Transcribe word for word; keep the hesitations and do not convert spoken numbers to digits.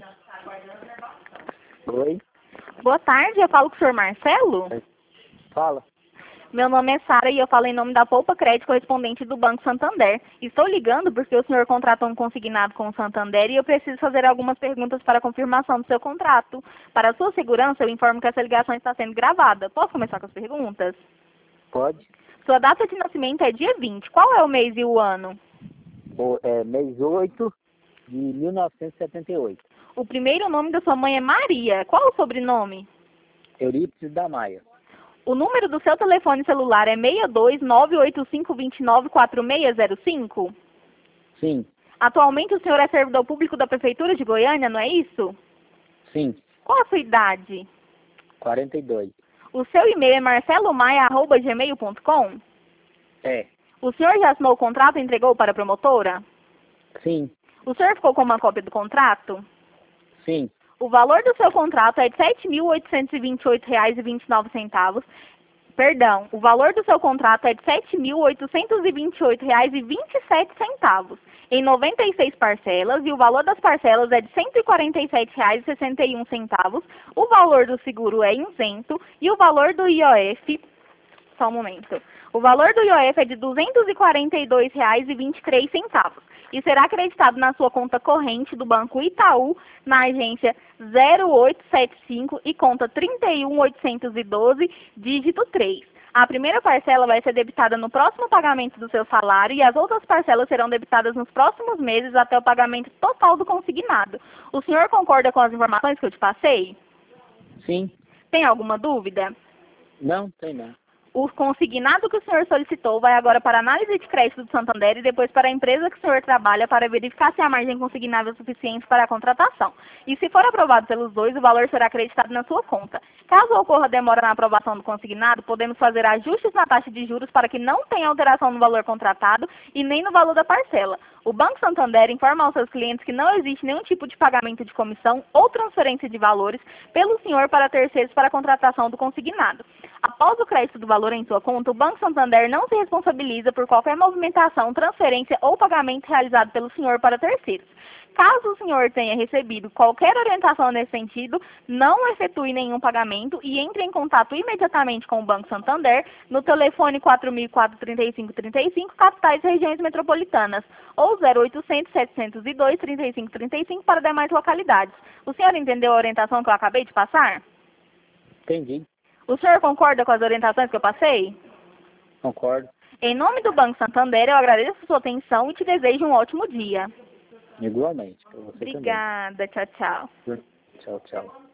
Oi, Boa tarde, eu falo com o senhor Marcelo. fala. Meu nome é Sara e eu falo em nome da Poupa Crédito correspondente do Banco Santander. Estou ligando porque o senhor contratou um consignado com o Santander e eu preciso fazer algumas perguntas para confirmação do seu contrato. Para sua segurança, eu informo que essa ligação está sendo gravada. Posso começar com as perguntas? Pode? Sua data de nascimento é dia vinte. Qual é o mês e o ano? O, é, mês oito de mil novecentos e setenta e oito. O primeiro nome da sua mãe é Maria. Qual o sobrenome? Eurípides da Maia. O número do seu telefone celular é seis dois nove oito cinco dois nove quatro seis zero cinco? Sim, Atualmente o senhor é servidor público da Prefeitura de Goiânia, não é isso? sim, Qual a sua idade? quarenta e dois. O seu e-mail é marcelomaia arroba gmail ponto com? É, O senhor já assinou o contrato e entregou para a promotora? sim, O senhor ficou com uma cópia do contrato? sim, O valor do seu contrato é de sete mil oitocentos e vinte e oito reais e vinte e nove centavos. Perdão, o valor do seu contrato é de sete mil oitocentos e vinte e oito reais e vinte e sete centavos em noventa e seis parcelas e o valor das parcelas é de cento e quarenta e sete reais e sessenta e um centavos. O valor do seguro é isento e o valor do I O F, só um momento. O valor do I O F é de duzentos e quarenta e dois reais e vinte e três centavos e será acreditado na sua conta corrente do Banco Itaú, na agência zero oito sete cinco e conta trinta e um mil oitocentos e doze, dígito três. A primeira parcela vai ser debitada no próximo pagamento do seu salário e as outras parcelas serão debitadas nos próximos meses até o pagamento total do consignado. O senhor concorda com as informações que eu te passei? sim. Tem alguma dúvida? Não, tem não. O consignado que o senhor solicitou vai agora para a análise de crédito do Santander e depois para a empresa que o senhor trabalha para verificar se a margem consignável é suficiente para a contratação. E se for aprovado pelos dois, o valor será acreditado na sua conta. Caso ocorra demora na aprovação do consignado, podemos fazer ajustes na taxa de juros para que não tenha alteração no valor contratado e nem no valor da parcela. O Banco Santander informa aos seus clientes que não existe nenhum tipo de pagamento de comissão ou transferência de valores pelo senhor para terceiros para a contratação do consignado. Após o crédito do valor em sua conta, o Banco Santander não se responsabiliza por qualquer movimentação, transferência ou pagamento realizado pelo senhor para terceiros. Caso o senhor tenha recebido qualquer orientação nesse sentido, não efetue nenhum pagamento e entre em contato imediatamente com o Banco Santander no telefone quatro mil e quatro, trinta e cinco, trinta e cinco, capitais e regiões metropolitanas, ou zero oitocentos, setecentos e dois, trinta e cinco, trinta e cinco para demais localidades. O senhor entendeu a orientação que eu acabei de passar? Entendi. O senhor concorda com as orientações que eu passei? Concordo. Em nome do Banco Santander, eu agradeço a sua atenção e te desejo um ótimo dia. Igualmente. Pra você Obrigada, tchau, tchau. também. Tchau, tchau.